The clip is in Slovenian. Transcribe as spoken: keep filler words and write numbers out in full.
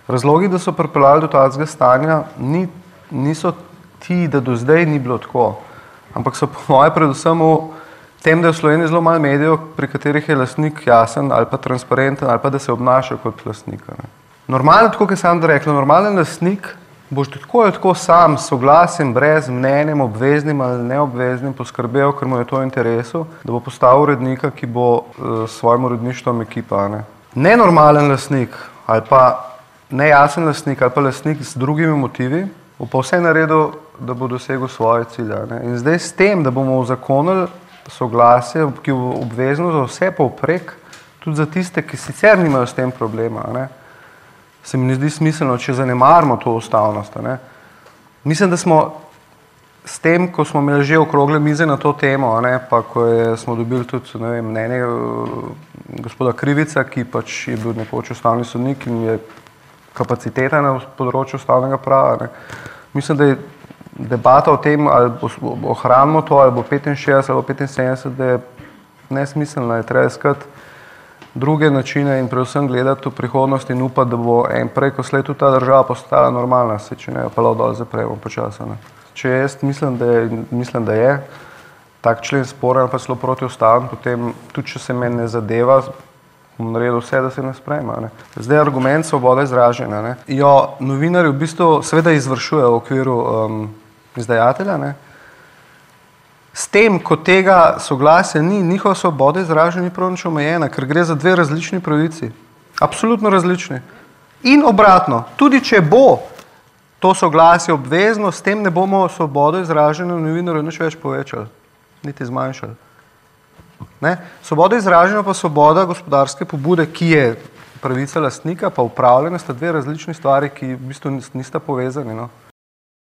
Razlogi, da so pripeljali do takega stanja, ni, niso ti, da do zdaj ni bilo tako, ampak so po moje predvsem v tem, da je v Sloveniji zelo malo medijev, pri katerih je lastnik jasen ali pa transparenten ali pa da se obnaša kot lastnik. Ne. Normalno, tako kot sem rekla, normalen lastnik boš tako ali tako sam s soglasjem, brez mnenjem, obveznim ali neobveznim poskrbel, ker mu je to v interesu, da bo postal urednika, ki bo uh, s svojim uredništvom ekipa. Ne. Nenormalen lastnik ali pa nejasen lastnik ali pa lastnik z drugimi motivi bo pa vse naredil, da bo dosegel svoje cilje. Ne. In zdaj s tem, da bomo uzakonili soglasje, ki je obvezno za vse povprek, tudi za tiste, ki sicer nimajo s tem problema, ne, se mi ne zdi smiselno, če zanemarimo to ustavnost. Ne. Mislim, da smo s tem, ko smo imeli že okrogle mize na to temo, ne, pa ko je, smo dobili tudi ne vem, mnenje gospoda Krivica, ki pač je bil nekoč ustavni sodnik in je kapaciteta na področju ustavnega prava. Ne. Mislim, da je debata o tem, ali ohranimo to, ali bo petinšestdeset ali bo petinsedemdeset, da je nesmiselna, je treba iskati druge načine in predvsem gledati v prihodnost in upati, da bo en prej, ko slej tudi ta država postala normalna, se če ne, pa lahko dol zapremo počasi. Če jaz mislim, da je, mislim, da je tak člen sporen, pa zelo protiustaven, potem tudi, če se meni ne zadeva, bom naredil vse, da se ne sprejme. Ne. Zdaj argument svobode izražanja. Ne. Jo, novinarji v bistvu seveda izvršujejo v okviru um, izdajatelja, ne. S tem, ko tega soglasja ni, njihova svoboda izražanja ni prav nič omejena, ker gre za dve različni pravici. Absolutno različni. In obratno, tudi če bo to soglasje obvezno, s tem ne bomo svobodo izražanja novinarjev nič več povečali, niti zmanjšali. Ne? Svoboda izražanja pa svoboda gospodarske pobude, ki je pravica lastnika, pa upravljanja, sta dve različni stvari, ki v bistvu nista povezani. No?